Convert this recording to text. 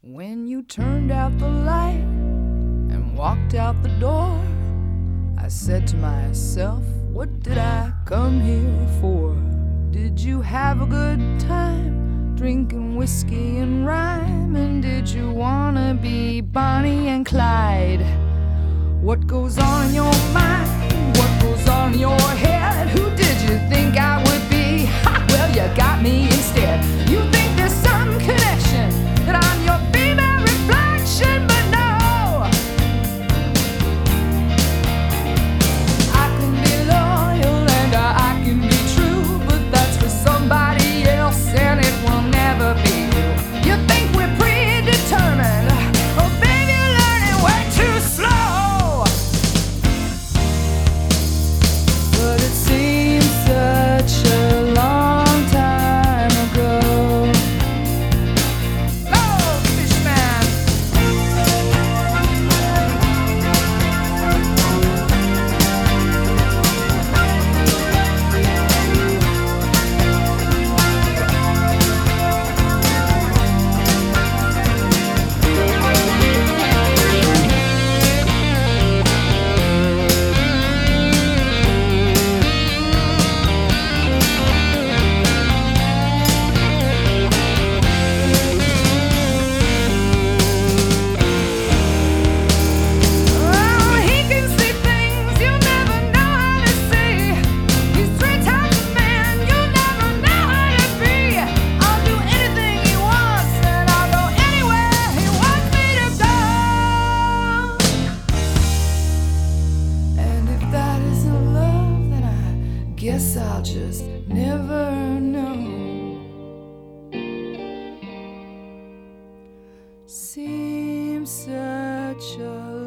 When you turned out the light and walked out the door, I said to myself, what did I come here for? Did you have a good time drinking whiskey and rhyme? And did you wanna be Bonnie and Clyde? What goes on in your mind? What goes on in your head? Who did you think I would be? Ha! Well, you got me instead. You think there's some connection, that I'm your female reflection, but no. I can be loyal and I can be true, but that's for somebody else and it will never be you. You think we're predetermined? Oh, baby, you're learning way too slow. But it seems such a long time ago. Oh, Fishman. Oh, he can see things you'll never know how to see. He's 3 times a man you'll never know how to be. I'll do anything he wants and I'll go anywhere he wants me to go. And if that isn't love, then I guess I'll just never know. Seems such a